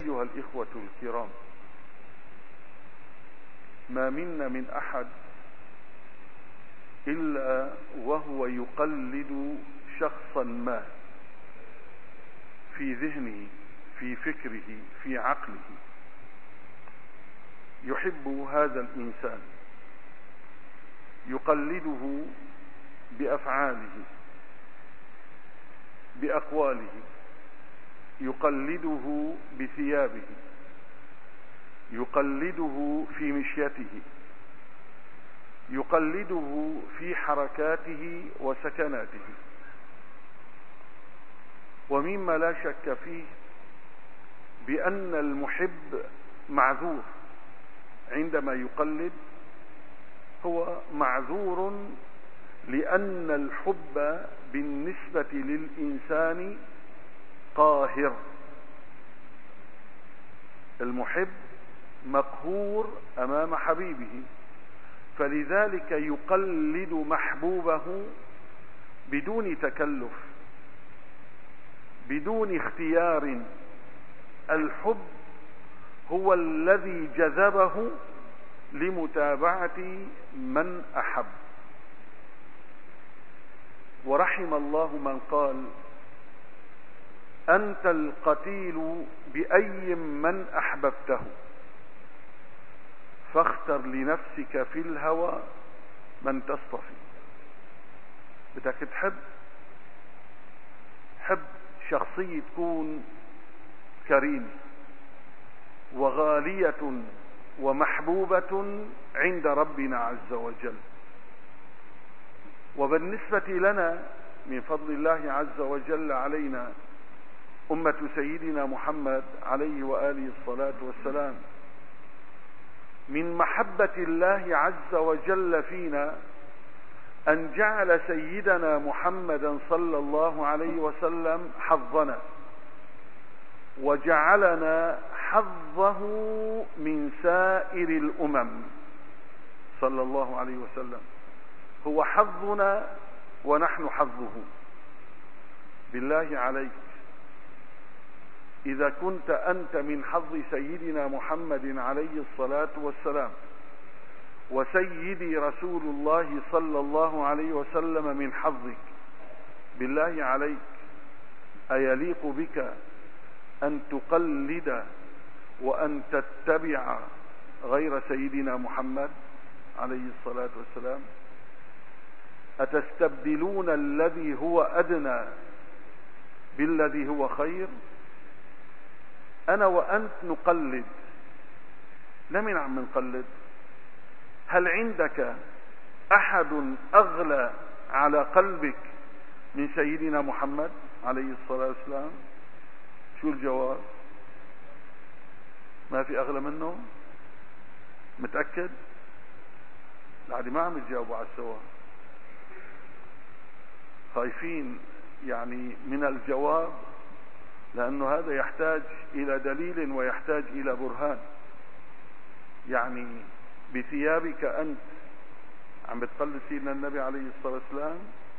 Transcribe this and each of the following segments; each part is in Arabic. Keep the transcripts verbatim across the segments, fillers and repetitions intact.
أيها الإخوة الكرام، ما منا من أحد إلا وهو يقلد شخصا ما في ذهنه، في فكره، في عقله، يحب هذا الإنسان، يقلده بأفعاله، بأقواله، يقلده بثيابه، يقلده في مشيته، يقلده في حركاته وسكناته. ومما لا شك فيه بأن المحب معذور عندما يقلد، هو معذور لأن الحب بالنسبة للإنسان قاهر. المحب مقهور أمام حبيبه، فلذلك يقلد محبوبه بدون تكلف، بدون اختيار. الحب هو الذي جذبه لمتابعة من أحب. ورحم الله من قال: أنت القتيل بأي من أحببته، فاختر لنفسك في الهوى من تصطفي. بدك تحب، حب شخصية تكون كريمة وغالية ومحبوبة عند ربنا عز وجل. وبالنسبة لنا من فضل الله عز وجل علينا أمة سيدنا محمد عليه وآله الصلاة والسلام، من محبة الله عز وجل فينا أن جعل سيدنا محمدا صلى الله عليه وسلم حظنا، وجعلنا حظه من سائر الأمم صلى الله عليه وسلم. هو حظنا ونحن حظه. بالله عليك، إذا كنت أنت من حظ سيدنا محمد عليه الصلاة والسلام، وسيدي رسول الله صلى الله عليه وسلم من حظك، بالله عليك أيليق بك أن تقلد وأن تتبع غير سيدنا محمد عليه الصلاة والسلام؟ أتستبدلون الذي هو أدنى بالذي هو خير؟ أنا وأنت نقلد، لمن عم نقلد؟ هل عندك أحد أغلى على قلبك من سيدنا محمد عليه الصلاة والسلام؟ شو الجواب؟ ما في أغلى منه؟ متأكد؟ العادي ما عم تجاوبوا على السوا، خايفين يعني من الجواب، لأنه هذا يحتاج إلى دليل ويحتاج إلى برهان. يعني بثيابك أنت عم بتقلد سيدنا النبي عليه الصلاة والسلام،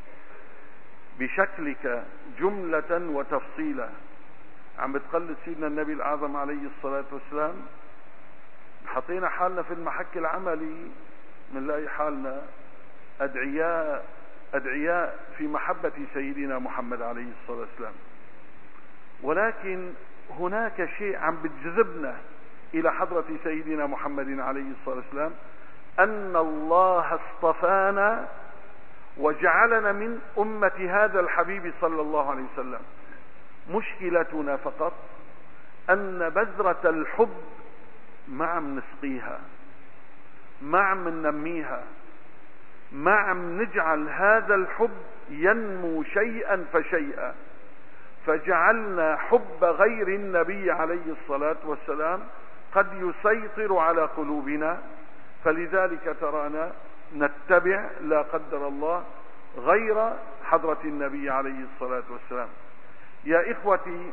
بشكلك جملة وتفصيلا عم بتقلد سيدنا النبي الأعظم عليه الصلاة والسلام. حطينا حالنا في المحك العملي بنلاقي حالنا أدعياء أدعياء في محبة سيدنا محمد عليه الصلاة والسلام. ولكن هناك شيء عم بتجذبنا إلى حضرة سيدنا محمد عليه الصلاة والسلام، أن الله اصطفانا وجعلنا من أمة هذا الحبيب صلى الله عليه وسلم. مشكلتنا فقط أن بذرة الحب ما عم نسقيها، ما عم ننميها، ما عم نجعل هذا الحب ينمو شيئا فشيئا، فجعلنا حب غير النبي عليه الصلاة والسلام قد يسيطر على قلوبنا. فلذلك ترانا نتبع لا قدر الله غير حضرة النبي عليه الصلاة والسلام. يا إخوتي،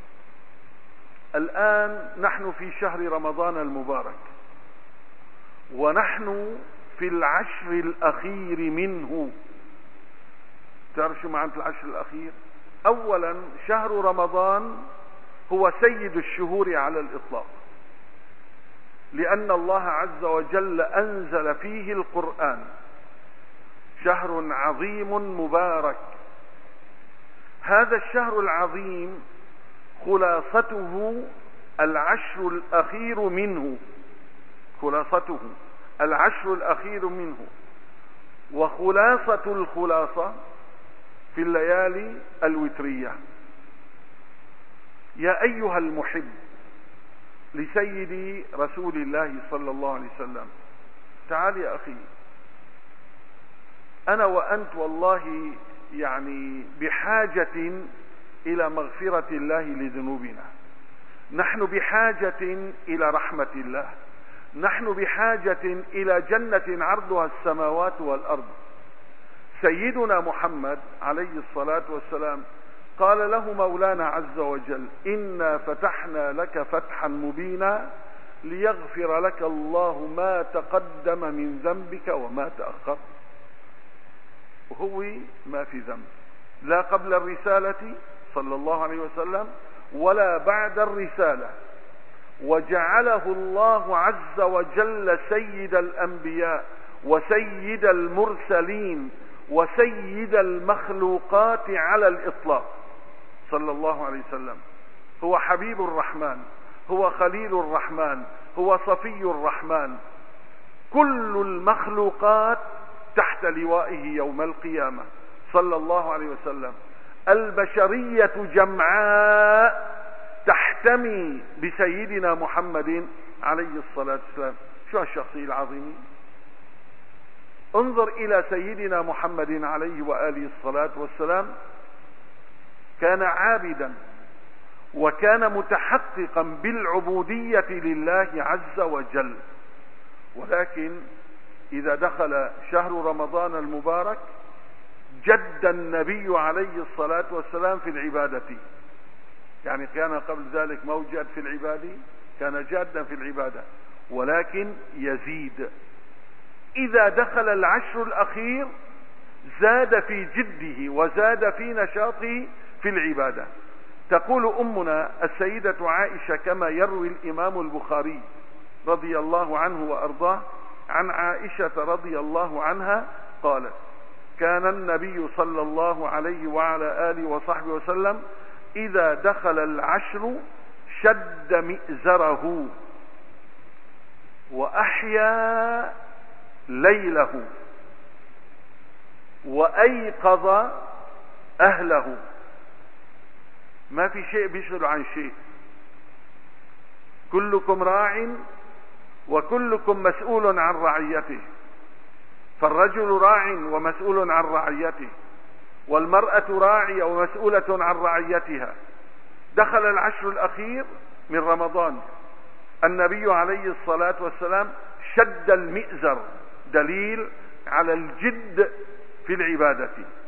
الآن نحن في شهر رمضان المبارك، ونحن في العشر الأخير منه. تعرف شو معنى العشر الأخير؟ أولا، شهر رمضان هو سيد الشهور على الإطلاق، لأن الله عز وجل أنزل فيه القرآن، شهر عظيم مبارك. هذا الشهر العظيم خلاصته العشر الأخير منه، خلاصته العشر الأخير منه، وخلاصة الخلاصة في الليالي الوترية. يا أيها المحب لسيدي رسول الله صلى الله عليه وسلم، تعال يا أخي، أنا وأنت والله يعني بحاجة إلى مغفرة الله لذنوبنا، نحن بحاجة إلى رحمة الله، نحن بحاجة إلى جنة عرضها السماوات والأرض. سيدنا محمد عليه الصلاة والسلام قال له مولانا عز وجل: إنا فتحنا لك فتحا مبينا ليغفر لك الله ما تقدم من ذنبك وما تأخر. وهو ما في ذنب، لا قبل الرسالة صلى الله عليه وسلم ولا بعد الرسالة، وجعله الله عز وجل سيد الأنبياء وسيد المرسلين وسيد المخلوقات على الإطلاق صلى الله عليه وسلم. هو حبيب الرحمن، هو خليل الرحمن، هو صفي الرحمن. كل المخلوقات تحت لوائه يوم القيامة صلى الله عليه وسلم. البشرية جمعاء تحتمي بسيدنا محمد عليه الصلاة والسلام. شو الشخصية العظيمة؟ انظر إلى سيدنا محمد عليه وآله الصلاة والسلام، كان عابدا وكان متحققا بالعبودية لله عز وجل، ولكن إذا دخل شهر رمضان المبارك جد النبي عليه الصلاة والسلام في العبادة. يعني كان قبل ذلك موجد في العبادة، كان جادا في العبادة، ولكن يزيد. إذا دخل العشر الأخير زاد في جده وزاد في نشاطه في العبادة. تقول أمنا السيدة عائشة كما يروي الإمام البخاري رضي الله عنه وأرضاه عن عائشة رضي الله عنها قالت: كان النبي صلى الله عليه وعلى آله وصحبه وسلم إذا دخل العشر شد مئزره وأحيا ليله وأيقظ أهله. ما في شيء بيشغل عن شيء. كلكم راع وكلكم مسؤول عن رعيته، فالرجل راع ومسؤول عن رعيته، والمرأة راعية ومسؤولة عن رعيتها. دخل العشر الأخير من رمضان، النبي عليه الصلاة والسلام شد المئزر، دليل على الجد في العبادة.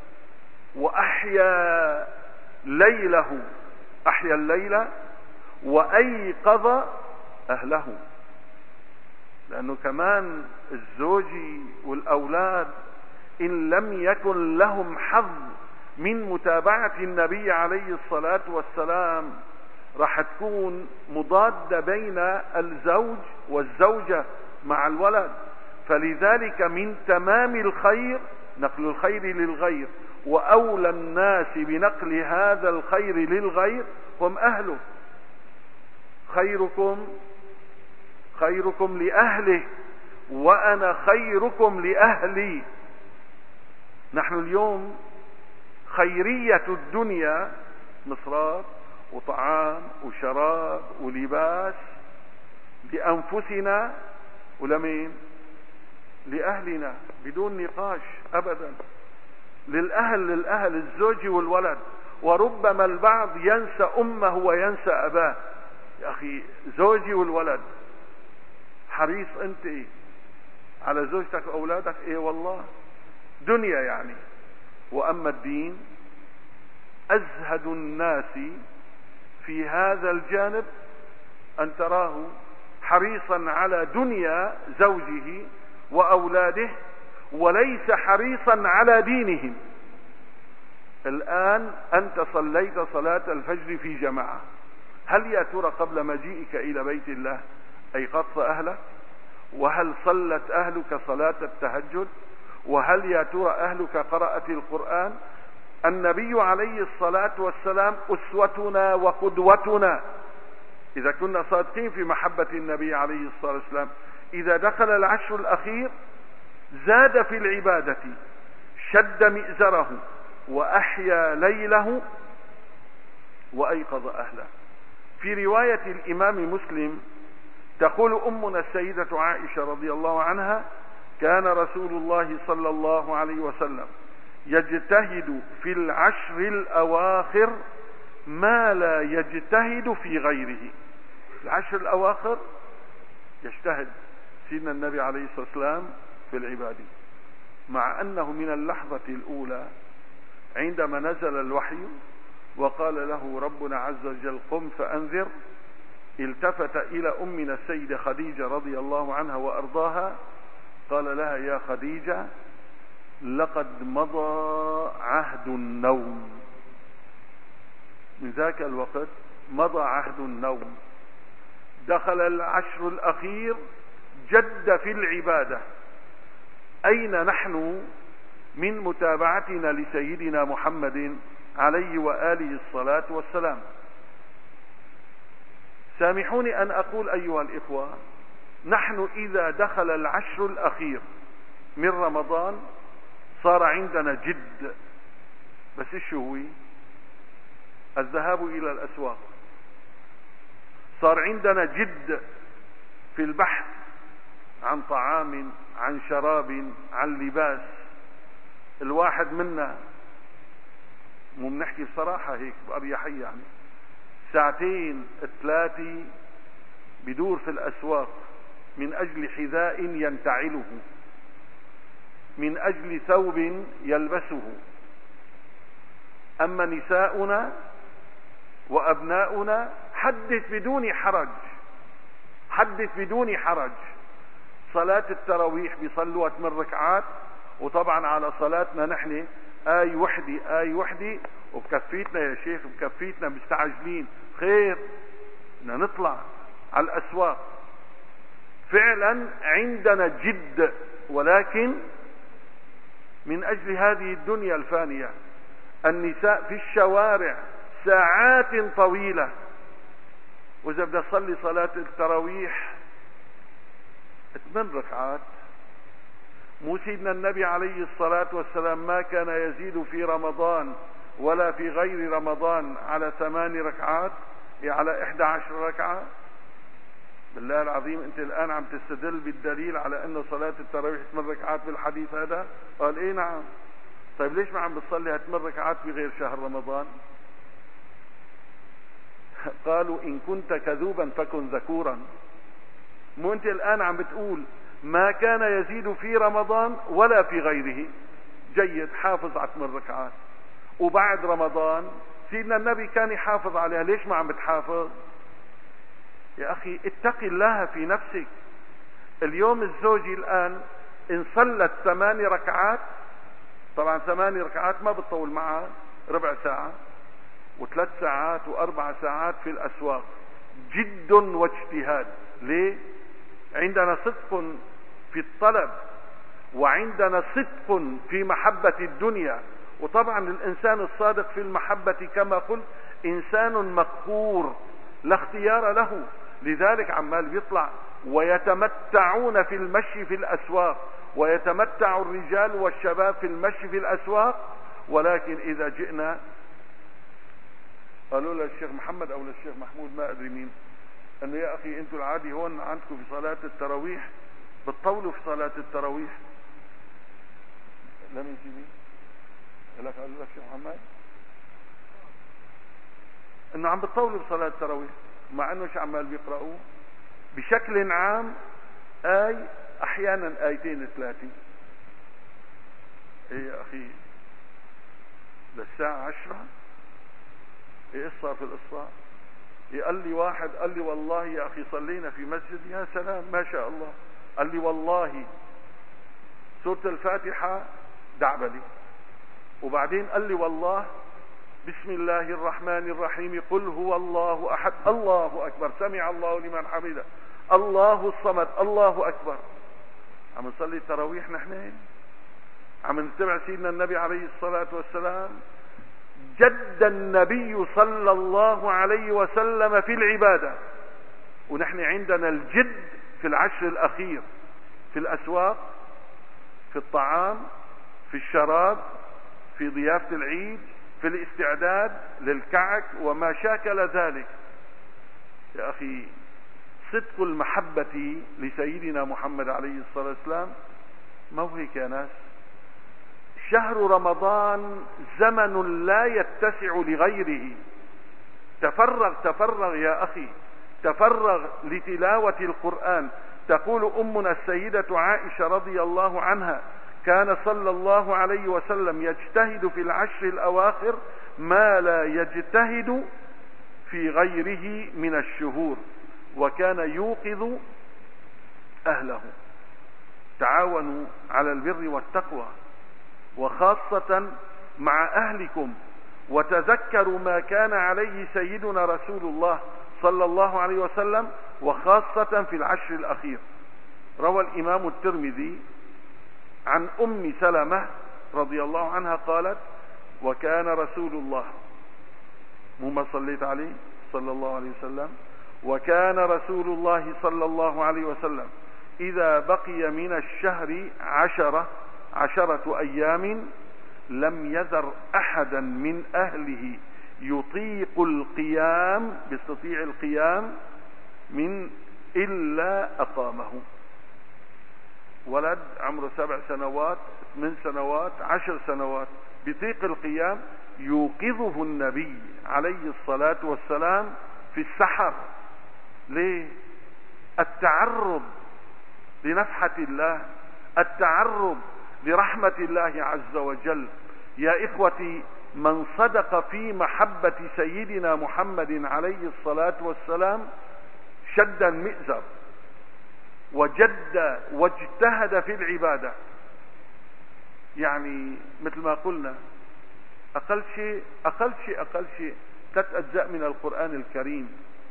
وأحيا ليله، أحيا الليل وأيقظ أهله، لأنه كمان الزوج والأولاد إن لم يكن لهم حظ من متابعة النبي عليه الصلاة والسلام راح تكون مضادة بين الزوج والزوجة مع الولد. فلذلك من تمام الخير نقل الخير للغير، وأولى الناس بنقل هذا الخير للغير هم أهله. خيركم خيركم لأهله وأنا خيركم لأهلي. نحن اليوم خيرية الدنيا مصرات وطعام وشراب ولباس لأنفسنا ولمين؟ لأهلنا بدون نقاش أبدا. للأهل للأهل الزوج والولد. وربما البعض ينسى أمه وينسى أباه. يا أخي زوجي والولد، حريص أنت على زوجتك وأولادك؟ إيه والله دنيا يعني. وأما الدين أزهد الناس في هذا الجانب أن تراه حريصا على دنيا زوجه وأولاده وليس حريصا على دينهم. الآن أنت صليت صلاة الفجر في جماعة، هل يا ترى قبل مجيئك إلى بيت الله أيقظت أهلك؟ وهل صلت أهلك صلاة التهجد؟ وهل يا ترى أهلك قرأت القرآن؟ النبي عليه الصلاة والسلام أسوتنا وقدوتنا. إذا كنا صادقين في محبة النبي عليه الصلاة والسلام، إذا دخل العشر الأخير زاد في العبادة، شد مئزره وأحيا ليله وأيقظ أهله. في رواية الإمام مسلم تقول أمنا السيدة عائشة رضي الله عنها: كان رسول الله صلى الله عليه وسلم يجتهد في العشر الأواخر ما لا يجتهد في غيره. العشر الأواخر يجتهد سيدنا النبي عليه الصلاة والسلام في العبادة، مع أنه من اللحظة الأولى عندما نزل الوحي وقال له ربنا عز وجل قم فأنذر، التفت إلى أمنا السيدة خديجة رضي الله عنها وأرضاها، قال لها: يا خديجة، لقد مضى عهد النوم. من ذاك الوقت مضى عهد النوم، دخل العشر الأخير جد في العبادة. أين نحن من متابعتنا لسيدنا محمد عليه وآله الصلاة والسلام؟ سامحوني أن أقول أيها الإخوة، نحن إذا دخل العشر الأخير من رمضان صار عندنا جد. بس إيش هو؟ الذهاب إلى الأسواق. صار عندنا جد في البحث عن طعام، عن شراب، عن لباس. الواحد منا، مو بنحكي بصراحة هيك بأريحية، يعني ساعتين ثلاثة بدور في الأسواق من أجل حذاء ينتعله، من أجل ثوب يلبسه. أما نساؤنا وأبناؤنا حدث بدون حرج، حدث بدون حرج. صلاة التراويح بيصلوا ثمان ركعات، وطبعا على صلاتنا نحن آي وحدي آي وحدي، وبكفيتنا يا شيخ بكفيتنا، مستعجلين. خير، بدنا نطلع على الأسواق. فعلا عندنا جد، ولكن من أجل هذه الدنيا الفانية. النساء في الشوارع ساعات طويلة، وإذا بدنا نصلي صلاة التراويح ثمان ركعات. مو سيدنا النبي عليه الصلاة والسلام ما كان يزيد في رمضان ولا في غير رمضان على ثمان ركعات، على إحدى عشر ركعة؟ بالله العظيم أنت الآن عم تستدل بالدليل على أن صلاة التراويح ثمان ركعات بالحديث هذا؟ قال إيه نعم. طيب ليش ما عم بتصلي ثمان ركعات بغير شهر رمضان؟ قالوا إن كنت كذوبا فكن ذكورا. مو أنت الآن عم بتقول ما كان يزيد في رمضان ولا في غيره؟ جيد، حافظ على ثمان ركعات. وبعد رمضان سيدنا النبي كان يحافظ عليها، ليش ما عم بتحافظ؟ يا أخي اتق الله في نفسك. اليوم الزوجي الآن إن صلت ثمان ركعات، طبعا ثمان ركعات ما بتطول معها ربع ساعة وثلاث ساعات وأربع ساعات في الأسواق، جد واجتهاد. ليه؟ عندنا صدق في الطلب، وعندنا صدق في محبة الدنيا. وطبعا الإنسان الصادق في المحبة كما قلت إنسان مقهور لا اختيار له، لذلك عمال بيطلع ويتمتعون في المشي في الأسواق، ويتمتع الرجال والشباب في المشي في الأسواق. ولكن إذا جئنا قالوا للشيخ محمد أو للشيخ محمود ما أدري مين، أنه يا أخي أنتوا العادي هون عندكم في صلاة التراويح بتطولوا في صلاة التراويح. لم يجيبي لك قالوا لك الشيخ محمد أنه عم بتطولوا بصلاة التراويح، مع أنه شو عمال بيقرأوا بشكل عام آي، أحيانا آيتين ثلاثة. إيه يا أخي للساعة عشرة؟ إيه صار في الإصلاة؟ قال لي واحد قال لي والله يا أخي صلينا في مسجد، يا سلام ما شاء الله، قال لي والله سورة الفاتحة دعبلي، وبعدين قال لي والله بسم الله الرحمن الرحيم، قل هو الله أحد، الله أكبر، سمع الله لمن حمده، الله الصمد، الله أكبر. عم نصلي التراويح نحن، عم نتبع سيدنا النبي عليه الصلاة والسلام. جد النبي صلى الله عليه وسلم في العبادة، ونحن عندنا الجد في العشر الأخير، في الأسواق، في الطعام، في الشراب، في ضيافة العيد، في الاستعداد للكعك وما شاكل ذلك. يا أخي، صدق المحبة لسيدنا محمد عليه الصلاة والسلام ما هو هيك يا ناس. شهر رمضان زمن لا يتسع لغيره. تفرغ تفرغ يا أخي، تفرغ لتلاوة القرآن. تقول أمنا السيدة عائشة رضي الله عنها: كان صلى الله عليه وسلم يجتهد في العشر الأواخر ما لا يجتهد في غيره من الشهور، وكان يوقظ أهله. تعاونوا على البر والتقوى، وخاصة مع أهلكم، وتذكروا ما كان عليه سيدنا رسول الله صلى الله عليه وسلم، وخاصة في العشر الأخير. روى الإمام الترمذي عن أم سلمة رضي الله عنها قالت: وكان رسول الله، مما صليت عليه صلى الله عليه وسلم، وكان رسول الله صلى الله عليه وسلم إذا بقي من الشهر عشرة عشرة أيام لم يذر أحدا من أهله يطيق القيام، بيستطيع القيام من إلا أقامه. ولد عمره سبع سنوات، ثمان سنوات، عشر سنوات، بيطيق القيام، يوقظه النبي عليه الصلاة والسلام في السحر. ليه؟ التعرض لنفحة الله، التعرض لرحمة الله عز وجل. يا إخوتي، من صدق في محبة سيدنا محمد عليه الصلاة والسلام شد المئزر، وجد واجتهد في العبادة. يعني مثل ما قلنا، أقل شيء أقل شيء أقل شيء ثلاث أجزاء من القرآن الكريم.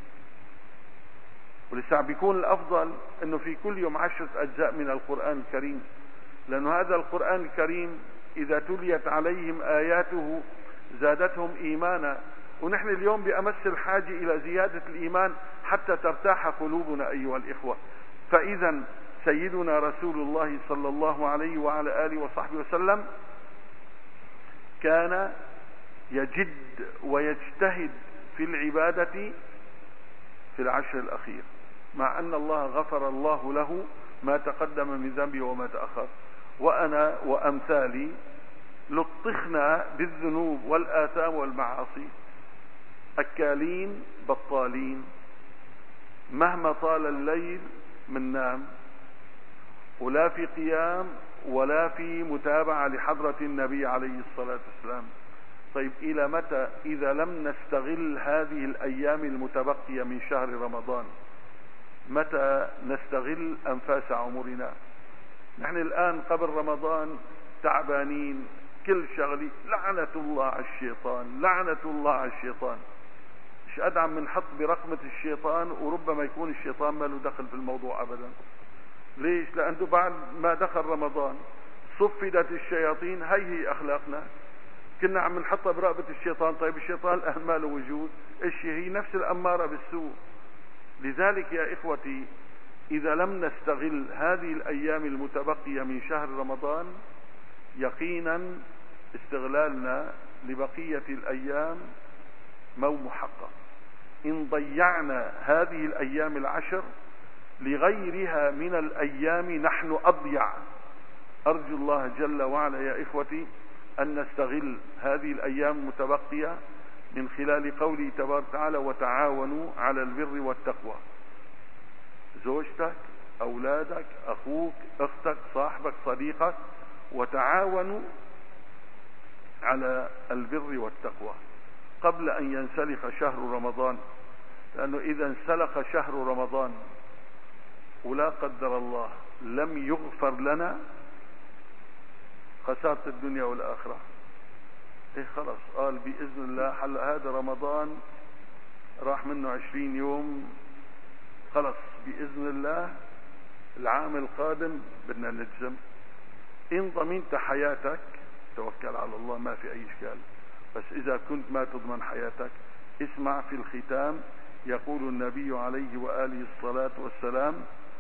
ولسا بيكون الأفضل أنه في كل يوم عشرة أجزاء من القرآن الكريم، لأن هذا القرآن الكريم إذا تليت عليهم آياته زادتهم إيمانا. ونحن اليوم بأمس الحاجة إلى زيادة الإيمان حتى ترتاح قلوبنا أيها الإخوة. فإذا سيدنا رسول الله صلى الله عليه وعلى آله وصحبه وسلم كان يجد ويجتهد في العبادة في العشر الأخير، مع أن الله غفر الله له ما تقدم من ذنبه وما تأخر. وأنا وأمثالي لطخنا بالذنوب والآثام والمعاصي، أكالين بطالين، مهما طال الليل من نام، ولا في قيام ولا في متابعة لحضرة النبي عليه الصلاة والسلام. طيب إلى متى إذا لم نستغل هذه الأيام المتبقية من شهر رمضان؟ متى نستغل أنفاس عمرنا؟ نحن الآن قبل رمضان تعبانين، كل شغلي لعنة الله على الشيطان، لعنة الله على الشيطان. مش أدعم من حط برقمة الشيطان، وربما يكون الشيطان ما له دخل في الموضوع أبدا. ليش؟ لأنه بعد ما دخل رمضان صفدت الشياطين. هي هي أخلاقنا، كنا عم نحطها برقبة الشيطان. طيب الشيطان الآن ما له وجود، إيش هي نفس الأمارة بالسوء. لذلك يا إخوتي، إذا لم نستغل هذه الأيام المتبقية من شهر رمضان، يقينا استغلالنا لبقية الأيام مو محقق. إن ضيعنا هذه الأيام العشر لغيرها من الأيام نحن أضيع. أرجو الله جل وعلا يا إخوتي أن نستغل هذه الأيام المتبقية من خلال قوله تبارك وتعالى: وتعاونوا على البر والتقوى. زوجتك، أولادك، أخوك، أختك، صاحبك، صديقك، وتعاونوا على البر والتقوى قبل أن ينسلخ شهر رمضان. لأنه إذا انسلخ شهر رمضان ولا قدر الله لم يغفر لنا، خسارة الدنيا والآخرة. ايه خلاص قال بإذن الله. هلا هذا رمضان راح منه عشرين يوم، خلص بإذن الله العام القادم بدنا نلزم. إن ضمنت حياتك توكل على الله، ما في أي إشكال. بس إذا كنت ما تضمن حياتك، اسمع في الختام يقول النبي عليه وآله الصلاة والسلام: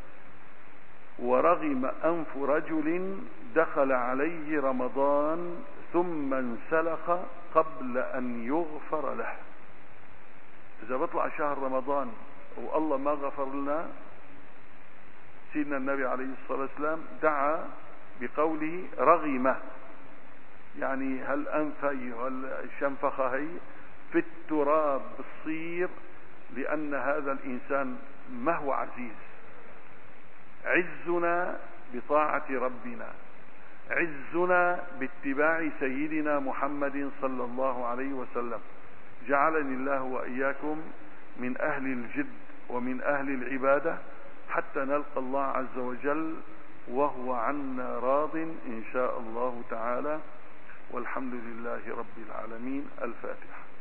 ورغم أنف رجل دخل عليه رمضان ثم انسلخ قبل أن يغفر له. إذا بطلع شهر رمضان والله ما غفر لنا، سيدنا النبي عليه الصلاة والسلام دعا بقوله رغمة، يعني هل أنفي هل شنفخة هي في التراب بالصير، لأن هذا الإنسان ما هو عزيز. عزنا بطاعة ربنا، عزنا باتباع سيدنا محمد صلى الله عليه وسلم. جعلني الله وإياكم من أهل الجد ومن أهل العبادة حتى نلقى الله عز وجل وهو عنا راض إن شاء الله تعالى. والحمد لله رب العالمين. الفاتحة.